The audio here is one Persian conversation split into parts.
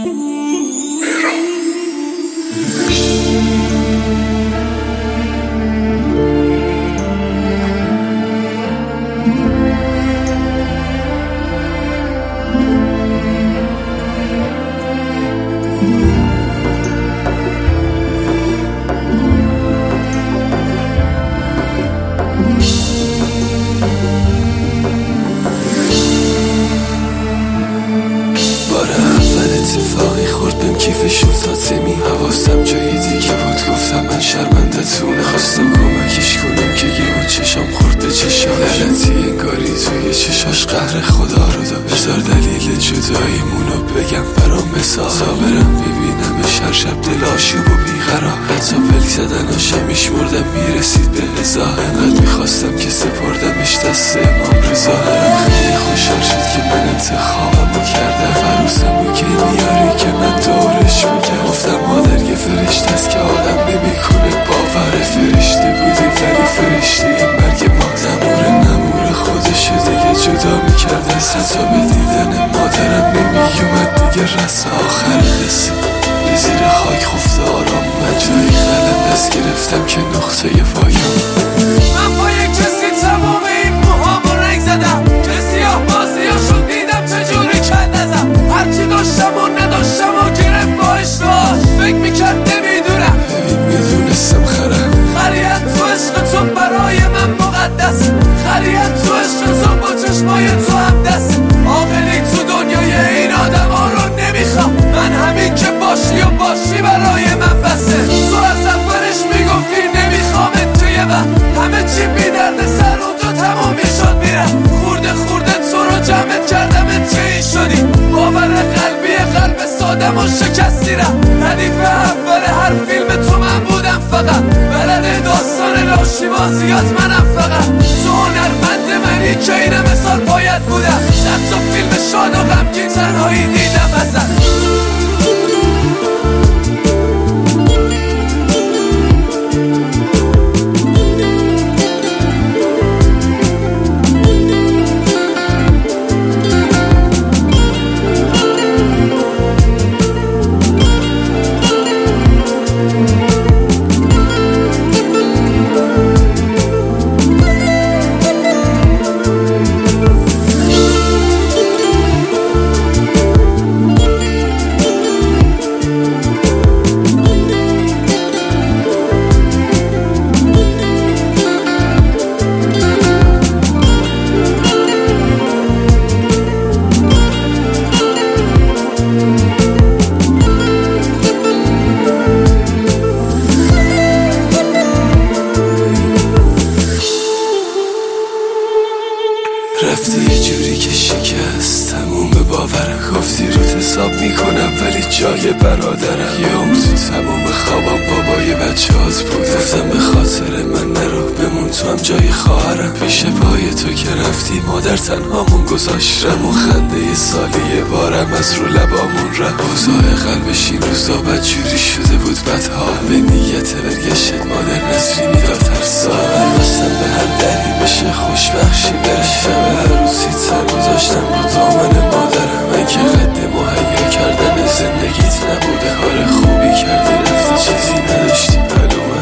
اتفاقی خورد بهم کیفش افتاد سمی حواسم جای دیگه بود گفتم من شرمندتونه خواستم کمکش کنم که یهو چشام خورد به چشاش لعنتی انگاری توی چشاش قهر خدا رو داشت بذار دلیل جداییمونو بگم برام مثال صابرم ببینمش هر شب دل آشوب و بیقرار حتی پلک زدناشم میشمردم میرسید به هزار انقدر میخواستم که سپردمش دست امام رضا خیلی خوشحال شد که من انتخابمو کردم فروسمو که میاری که من دورش میگم گفتم مادر یه فرشته است که آدم نمیکنه باور فرشته بودی ولی فرشته این مرگ ما نمور خودشو دیگه جدا میکرد از حتی به دیدن مادرم نمیومد دیگه رس آخر قصه به زیر خاک خفته آرام من جایی خلم دست گرفتم که نقطه پایم من با یک کسی تمام این موهامو رنگ زدم که سیاه بازیاشو دیدم چجوری کند ازم هرچی داشتم و نداشتم و گرفت با اشتاش فکر میکرد نمیدونم ببین میدونستم خریت تو عشق تو برای من مقدس خریت تو عشق تو با چشمای تو هم دست آخری تو دنیای این آدم ها رو نمیخوام من همین که باشی و باشی برای من بسه تو از اولش میگفتی نمیخوامت توی وقت همه چی بی درد سر اونجا تموم میشد میرم خورده خورده تو رو جمعت کردمت چه این شدی باور قلب سادم و شکستی رم ردیف اول هر فیلم تو من بودم فقط بلد داستان لاشی بازیات منم فقط تو هنرمند منی که این مثال باید بودم صد تا فیلم شاد و غمگین تنهایی دیدم ازت رفتی یه جوری که شکست تموم باورم گفتی روت حساب میکنم ولی جای برادرم یه عمر تو تموم خوابم بابای بچه هات بود گفتم به خاطر من نرو بمون تو هم جای خواهرم پیش پای تو که رفتی مادر تنهامون گذاشتم و خنده یه سالی یه بارم از رو لبامون رفت اوضاع قلبش این روزا بد جوری شده بود بدها به نیت برگشت مادر نسرینی داد ترسا بستم به هر دری بشه خوشبخشی برشتم هر روزی سر گذاشتم رو دامن مادرم من که قد مهیا کردن زندگیت نبوده کار خوبی کردی رفتی چیزی نداشتی معلومه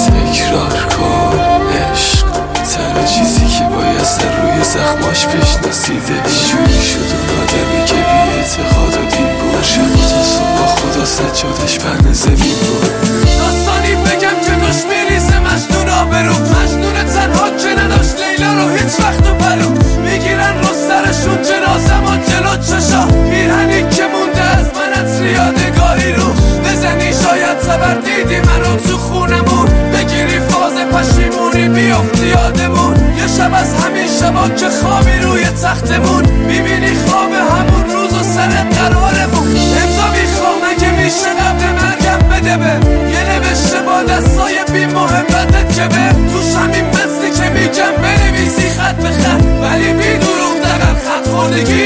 تکرار کن عشق تنها چیزی که باید سر روی زخماش بشناسیده جوری شد اون آدمی که بی اعتقاد و دین بود شب تا صبح خدا سجادش پهن زمین بود داستانی بگم که دوش میریزه مجنون آبرو مجنون تنها که نداشت لیلا رو هیچ وقت و پرو میگیرن رو سرشون جنازم و جلو چشا پیرهنی که مونده از من از یادگاری رو بزنی شاید زبر دیدی منو تو خونمون بگیری فاز پشیمونی بیافتی یادمون یه شب از همین شبا که خوابی روی تختمون میبینی خواب همون روز و سر قرارمون امضا میخوام اگه میشه قبل مرگم بده به یه نوشته با دستای بی محبتت که به توش همین مزدی که میگم بنویسی خط به خط ولی بی دروغ دقیق خط خوردگی